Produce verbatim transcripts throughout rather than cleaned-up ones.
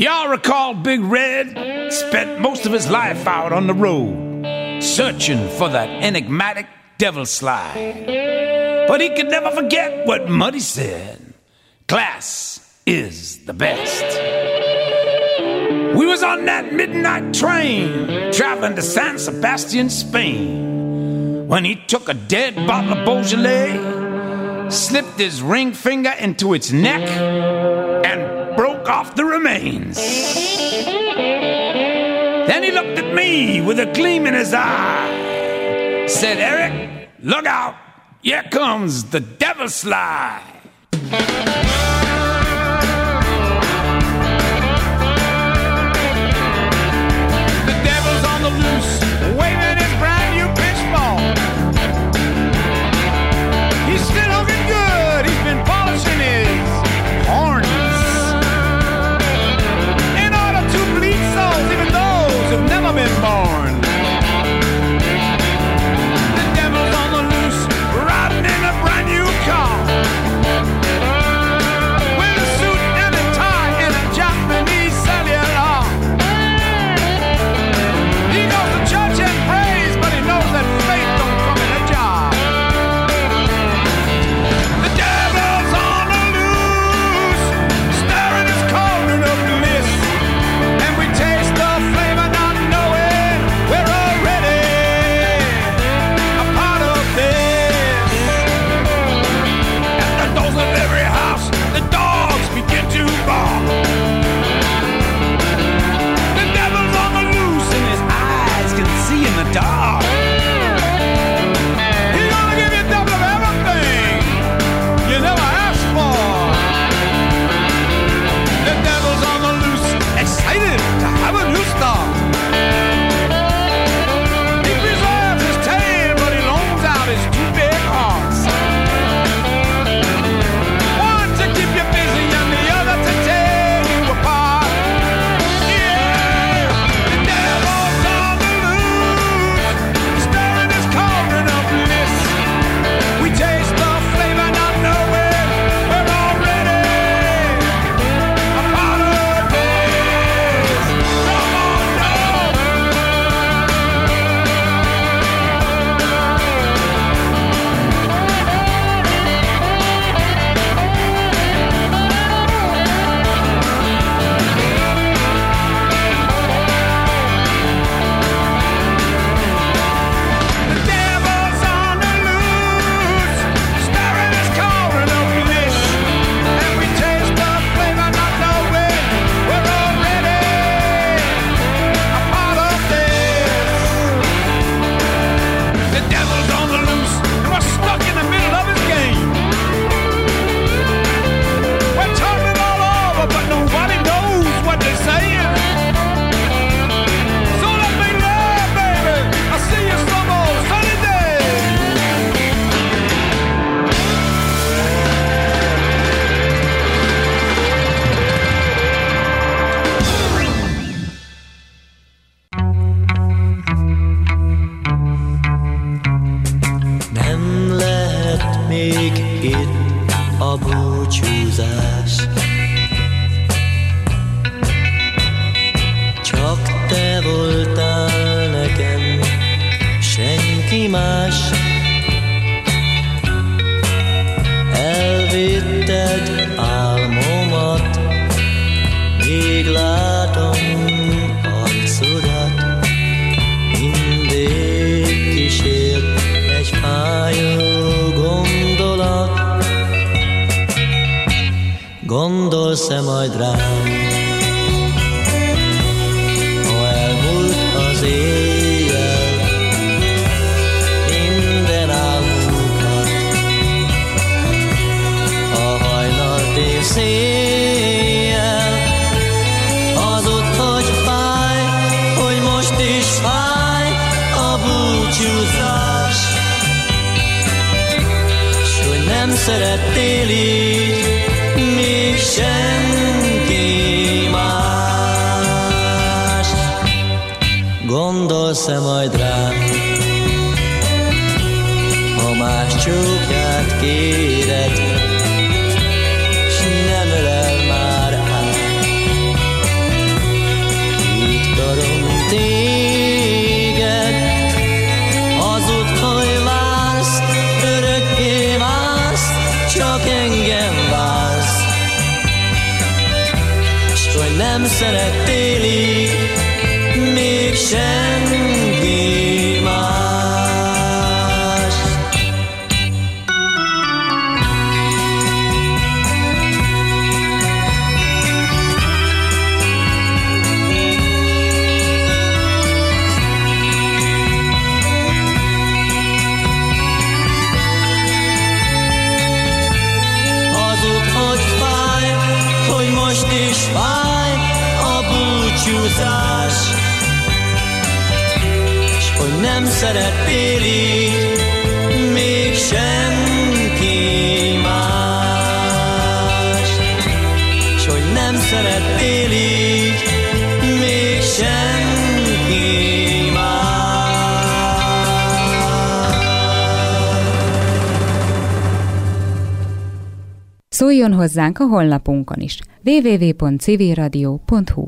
Y'all recall Big Red spent most of his life out on the road, searching for that enigmatic devil slide. But he could never forget what Muddy said: class is the best. We was on that midnight train, traveling to San Sebastian, Spain, when he took a dead bottle of Beaujolais, slipped his ring finger into its neck, and broke off the remains. Then he looked at me with a gleam in his eye, said, "Eric, look out, here comes the devil slide." The devil's on the loose, waving his brand new pitchball. He's still looking good, he's been polishing his horns in order to bleed souls, even those who've never been born. The devil's on the loose, riding in a brand new car, with a suit and a tie and a Japanese cellular. He goes to church and prays, but he knows that faith don't come in a jar. The devil's on the loose, staring his cauldron of bliss, and we taste the flavor not knowing we're already a part of this. At the doors of every house, the dogs begin to bark. The devil's on the loose and his eyes can see in the dark. He's gonna give you double of everything you never asked for. The devil's on the loose, excited to have a new start. He preserves his tail, but he loans out his two big hearts. One to keep you busy and the other to tear you apart. Yeah, the devil's on the loose, stirring his cauldron of bliss. We taste the flavor not knowing we're already a part of this. Come on now. The devil's on the loose, stirring his cauldron of bliss, and we taste the flavor not knowing we're already a part of this. The devil's on the loose, and we're stuck in the middle of his game. We're turning all over, but nobody knows what they're saying. So let me love, baby. I'll see you some old sunny day. Nem lehet még itt a búcsúzás, csak te voltál nekem, senki más. Elvitted álmomat, még látom arcodat, mindig kísért egy fájó gondolat. Gondolsz-e majd rám, ha elmúlt az éjjel, minden álmunkat, a hajnalt és széjjel, az ott, hogy fáj, hogy most is fáj a búcsúzás, s hogy nem szerettél így még senki más. Gondolsz-e majd rám, ha más csókját kéred, s nem ölel már át, szeret télig, még senki más. Hazud, hogy fáj, hogy most is fáj a búcsúzás, s hogy nem szerettél így még senki más, s hogy nem szerettél így még senki más. Szóljon hozzánk a honlapunkon is. double-u double-u double-u pont civil radio pont hu.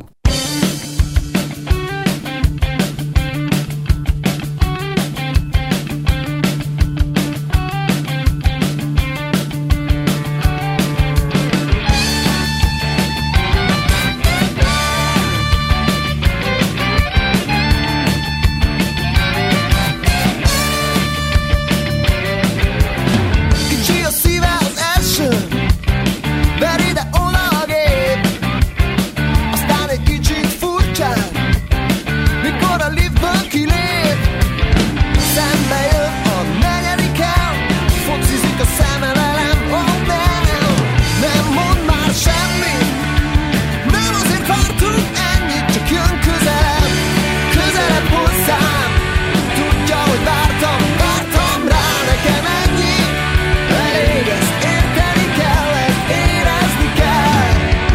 Kicsi a szíve az első, veri de olagép, aztán egy kicsit furcsán, mikor a liftből kilép. Szembe jön a negyediken, focizik a szeme velem, oh nem, nem mond már semmit, nem azért vártunk ennyit, csak jön közelebb, közelebb hozzám. Tudja, hogy vártam, vártam rá, nekem ennyi elég, ezt érteni kell, ezt érezni kell.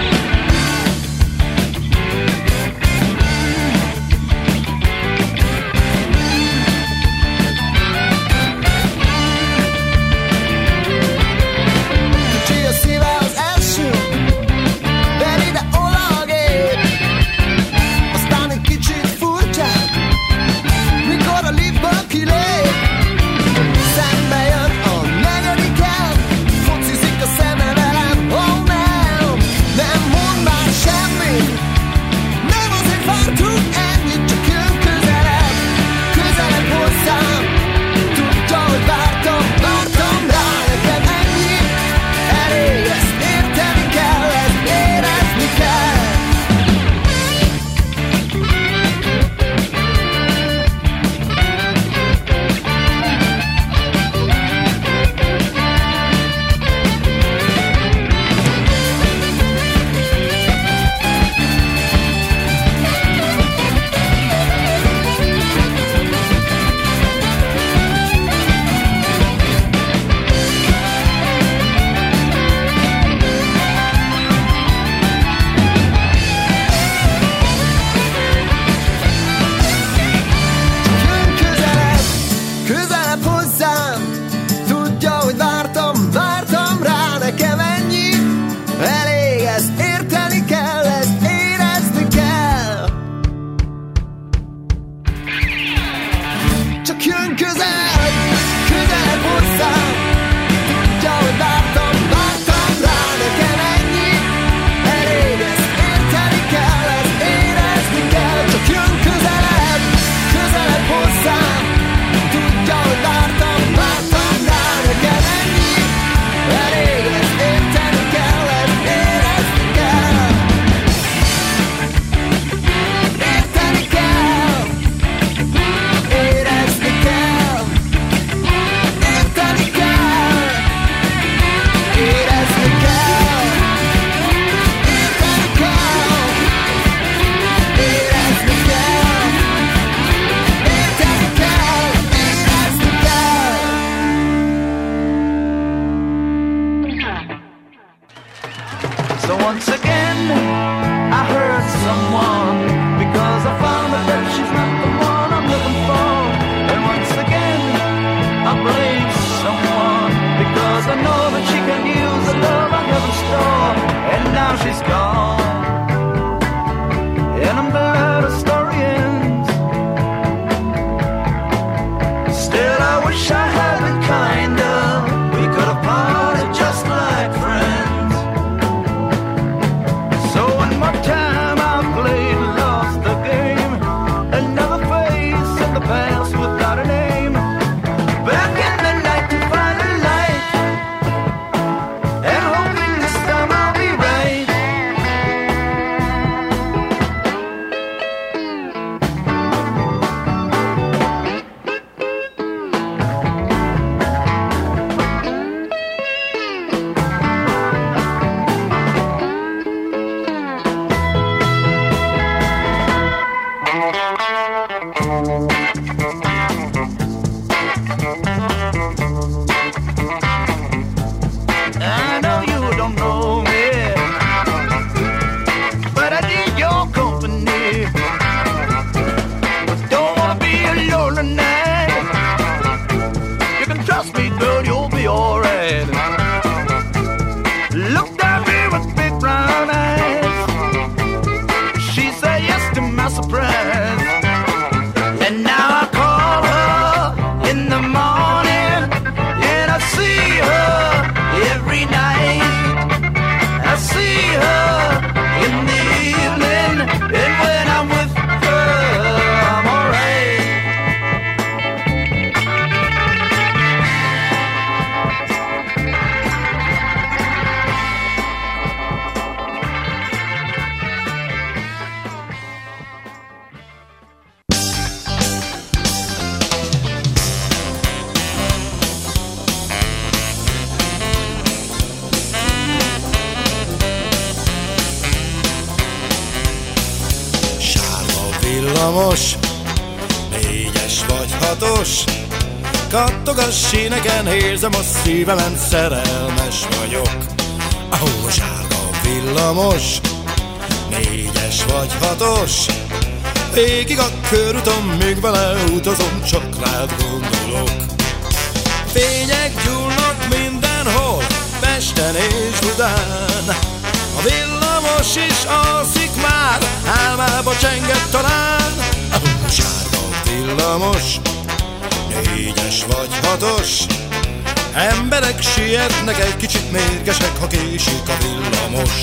Kicsi a szíve az első, veri de olagép, aztán egy kicsit furcsán, mikor a liftből kilép. Szembe jön a negyediken, focizik a szeme velem, oh nem, nem mond már semmit, nem azért vártunk ennyit, csak jön közelebb, közelebb hozzám. Tudja, hogy vártam, vártam rá, nekem ennyi elég, ezt érteni kell, ezt érezni kell. Jön közelebb, közelebb hozzám. Tudja, hogy vártam, vártam rá, nekem ennyi elég, ezt érteni kell, ezt érezni kell. Csak jön közelebb, közelebb hozzám. Tudja, hogy vártam, vártam rá, nekem ennyi elég, ezt érteni kell, ezt érezni kell. Csak jön közelebb, közelebb hozzám. Tudja, hogy vártam, vártam rá, nekem ennyi elég, ezt érteni kell, ezt érezni kell. Érteni kell, érezni kell. Érteni kell, érezni kell. Érteni kell, érezni kell. Érteni kell, érezni kell. So once again, I heard someone, because I found out that she's not the one I'm looking for. And once again, I blame someone, because I know that she can use the love I have in store. And now she's gone, and I'm glad the story ends. Still, I wish I had been kinder. We could have parted just like friends. So one more time, I'll surprise. And now I call her in the morning, and I see her every night. I see her in the evening, and when I'm with her, I'm alright. Villamos, négyes vagy hatos, kattog a síneken, érzem a szívemen, szerelmes vagyok. Ahol sárga villamos, négyes vagy hatos, végig a körúton, még vele utazom, csak rád gondolok. Fények gyúlnak mindenhol, Pesten és Budán, a villamos is alszik már, álmába csengett talán. A sárga villamos, négyes vagy hatos, emberek sietnek, egy kicsit mérgesek, ha késik a villamos.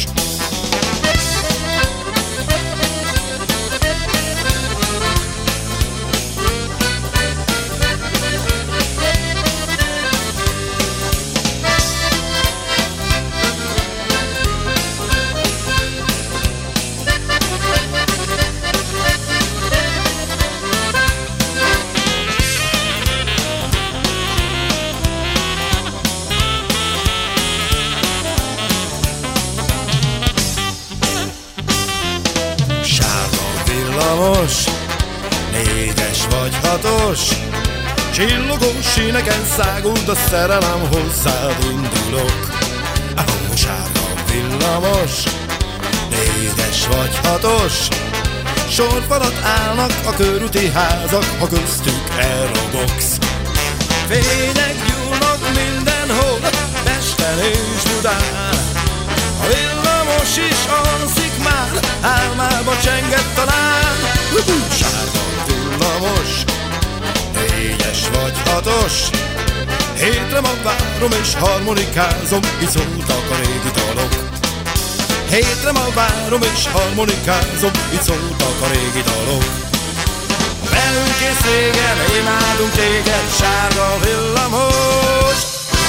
Négyes vagy hatos, csillogó síneken száguld a szerelem, hozzád indulok. Ahol sárga villamos, négyes vagy hatos, sorfalat állnak a körúti házak, ha köztük elrobogsz. Fények gyúlnak mindenhol, Pesten és Budán, a villamos is alszik már, álmába csengett talán. Sárga villamos, négyes vagy hatos, hétre ma várom és harmonikázom, így szóltak a régi dalok. Hétre ma várom és harmonikázom, így szóltak a régi dalok. Velünk és régen, imádunk téged, sárga villamos.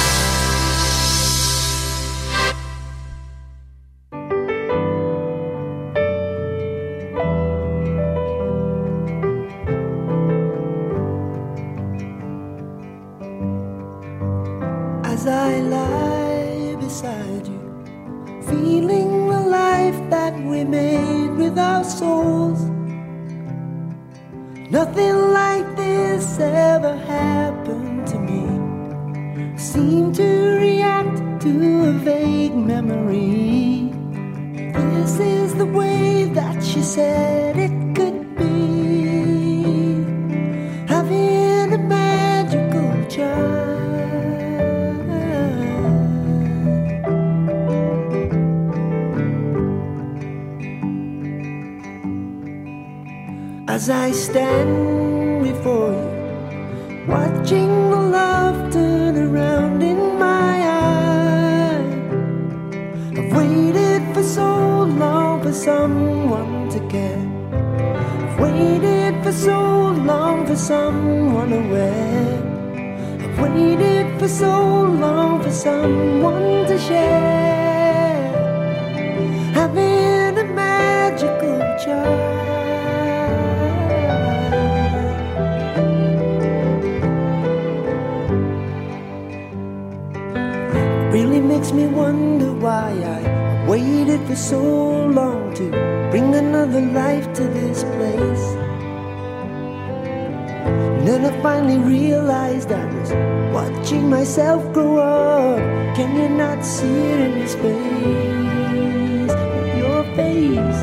As I lie beside you, feeling the life that we made with our souls. Nothing like this ever happened to me. Seem to react to a vague memory. This is the way that she said it could be, having a magical charm. As I stand before you, watching the love turn around in my eyes, I've waited for so long for someone to care. I've waited for so long for someone aware. I've waited for so long for someone to share, having a magical charm. Really makes me wonder why I waited for so long to bring another life to this place. And then I finally realized I was watching myself grow up. Can you not see it in his face? Your face.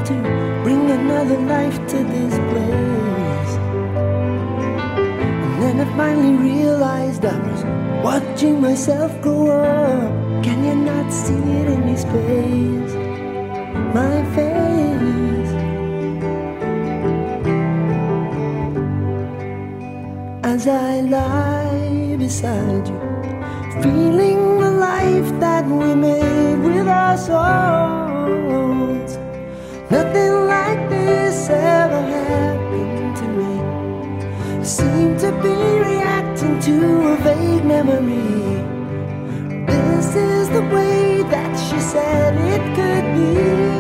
to bring another life to this place. And then I finally realized I was watching myself grow up. Can you not see it in his face? My face. As I lie beside you, feeling the life that we made with our souls. Nothing like this ever happened to me. I seem to be reacting to a vague memory. This is the way that she said it could be.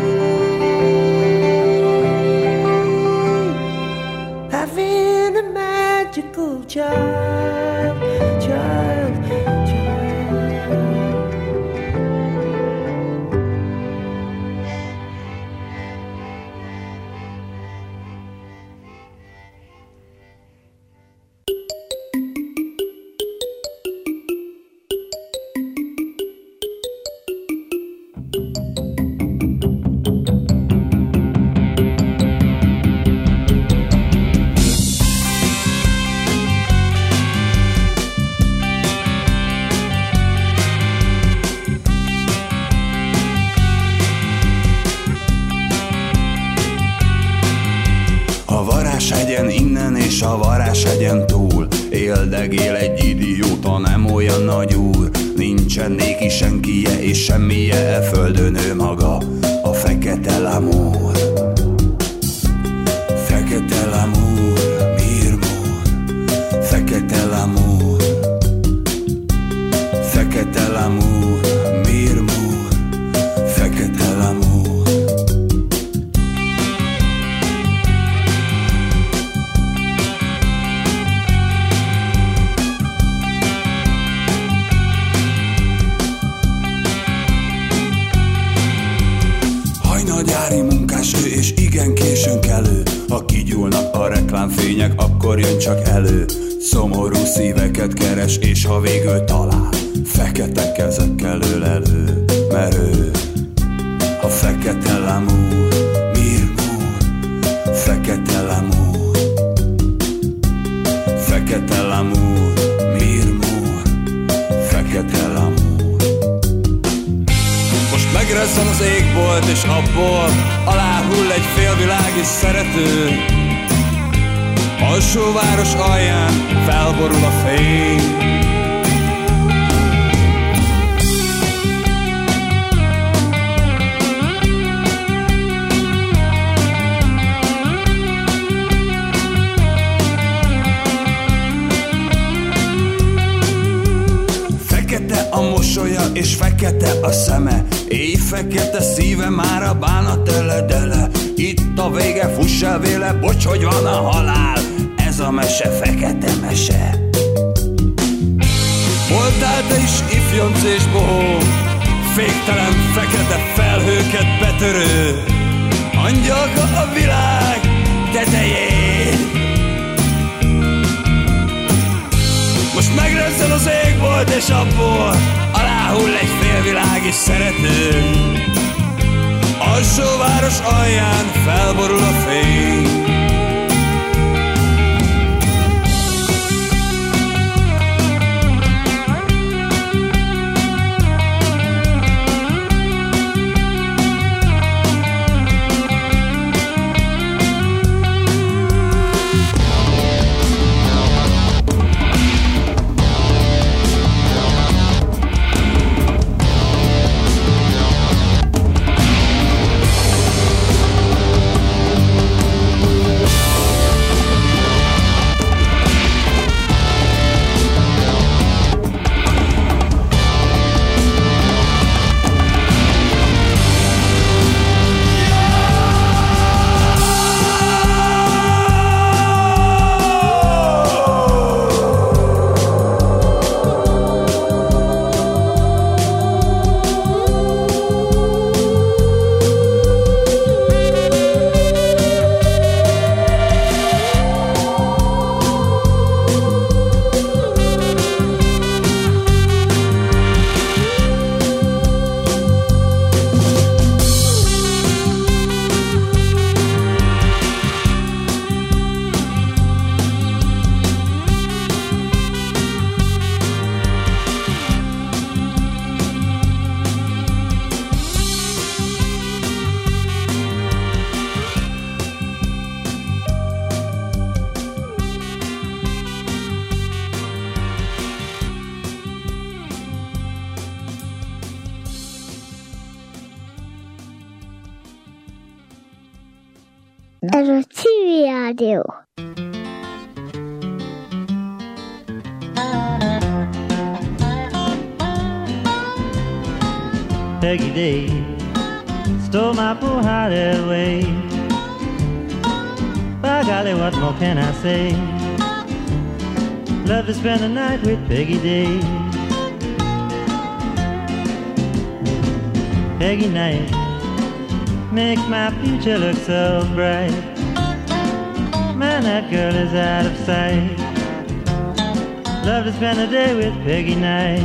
Having a magical child, child, child. Innen és a Varázshegyen túl éldegél egy idióta, nem olyan nagy úr. Nincsen néki senkije és semmije e földön, ő maga a fekete lamúr. Fekete lamúr, mirmúr, fekete lamúr. Fekete lamúr, mirmúr, fekete lamúr. Gyári munkás ő, és igen későn kelő. Ha kigyúlnak a reklámfények, akkor jön csak elő. Szomorú szíveket keres, és ha végül talál, fekete kezekkel öl elő. Mert ő a fekete lamúr, mirmúr, fekete lamúr. Fekete lamúr, mirmúr, fekete lamúr. Megrezzen az égbolt, és abból aláhull egy félvilági szerető. Alsóváros alján felborul a fény. Fekete a mosolya, és fekete a szeme. Éj fekete szíve, már a bánat eledele. Itt a vége, fuss el véle, bocs, hogy van a halál. Ez a mese, fekete mese. Voltál te is ifjonc és bohóm, féktelen fekete felhőket betörő. Angyalka a világ tetején. Most megrezzen az égbolt, és abból aláhull egy félvilági szerető. Alsóváros alján felborul a fény. Ez a Civil Rádió. Peggy Day stole my poor heart away. By golly, what more can I say? Love to spend the night with Peggy Day. Peggy night makes my future look so bright. Man, that girl is out of sight. Love to spend the day with Peggy night.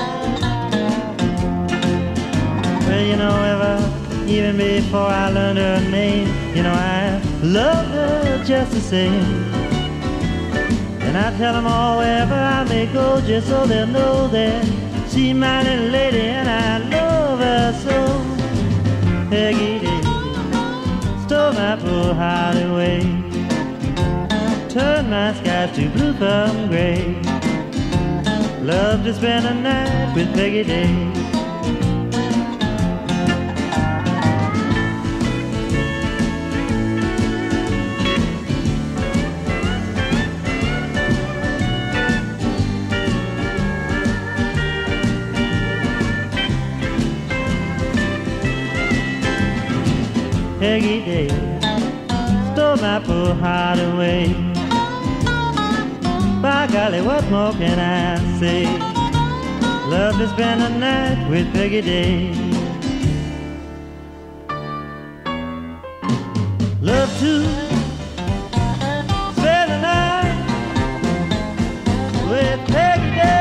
Well, you know, ever, even before I learned her name, you know, I loved her just the same. And I tell them all wherever I may go, just so they'll know that she's my little lady and I love her so. Peggy Day stole my poor heart away, turned my skies to blue from gray. Love to spend a night with Peggy Day. Peggy Day stole my poor heart away. By golly, what more can I say? Love to spend a night with Peggy Day. Love to spend a night with Peggy Day.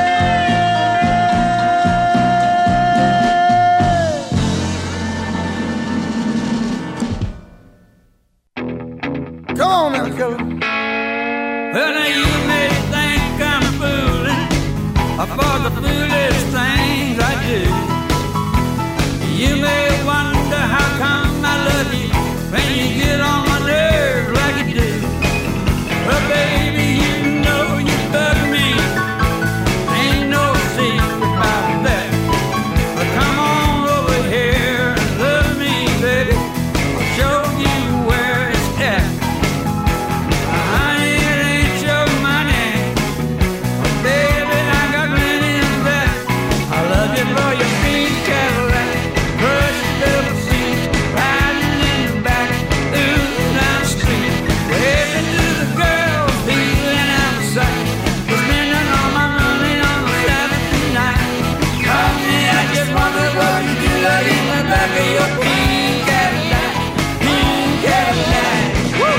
Come on now, killer. Well, now you may think I'm fooling about the foolish things I do. You may wonder how come I love you when you get on my nerves like you do. But baby, you know you bug me. Ain't no secret about that. But come on over here and love me, baby. I'll show you where it's at. Honey, it ain't your money, but baby, I got plenty of that. I love you for your pink Cadillac, crushed double seats, riding in the back, ooh, down the street, waving to the girls, feeling out of sight, spending all my money on a Saturday night. Honey, I just wonder what you do like in the back of your pink Cadillac, pink Cadillac. Woo!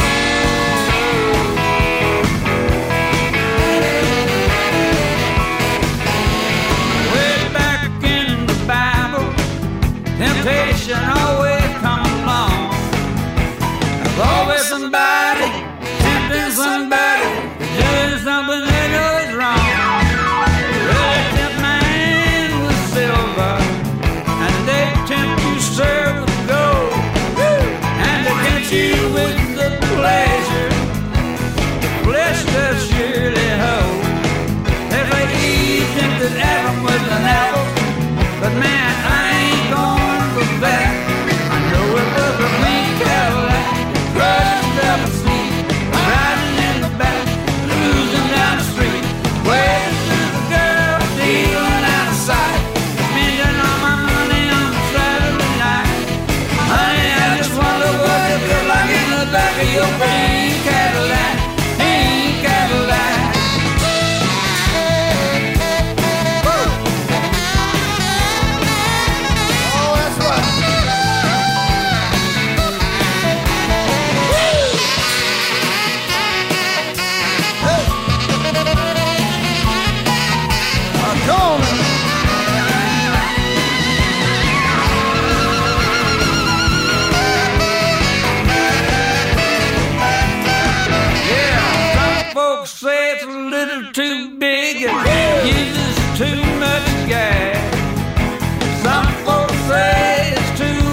Way back in the Bible, temptation always come along. There's always somebody tempting somebody to doing something they know is wrong. Well, they tempt man with silver, and they tempt you, sir, with gold. And they tempt you with the pleasure the flesh does surely hold. They say Eve tempted Adam with an apple, but man, I ain't going for that. I know it was a pink Cadillac, crushed up a seat, riding in the back, losing down the street, waving to the girl, stealing out of sight, spending all my money on a Saturday night. Honey, I just wonder what you feel like in the back of your pink Cadillac, pink Cadillac. Woo! Oh, that's right. Hey. Uh, come on now. Yeah, some folks say it's a little too big and uses too